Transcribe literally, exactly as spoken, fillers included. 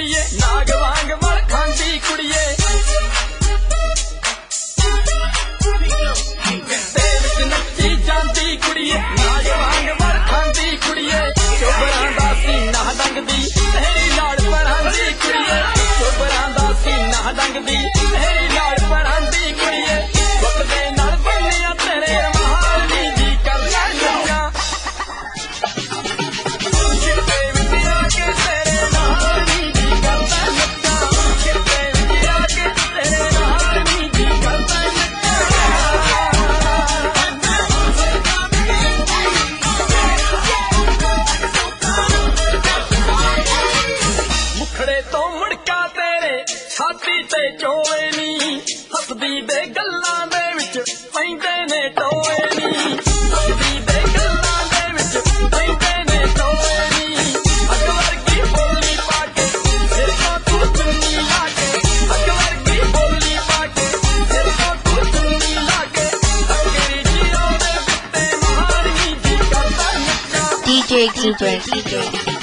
कुड़िए नाग वांग मल खांदी कुड़िए नच्ची जाती कुड़िए नाग वांग मल खांदी कुड़िए चोबरां दा सीना डंगदी तेरी लाड़ पढ़ांदी कुड़िए चोबरां दा सीना डंगदी तेरी लाड़ पढ़ांदी कुड़िए वक्त दे नाल बन्निया तेरे महारनी दी करना नच्चा किते विच आके तेरे महारनी दी करना नच्चा किते विच आके तेरे महारनी दी करना मुखड़े तो मुड़का तेरे छाती ते चोवे नी हसदी दे गल्लां दे विच पैंदे ने टोए नी हसदी दे गल्लां दे विच पैंदे ने टोए नी अग वर्गी बोली पाके सिर तो तू चुन्नी लाके अग वर्गी बोली पाके सिर तो तू चुन्नी लाके तेरी जीरो दे बित्ते महारनी जी करदा नच्चा D J Cooper.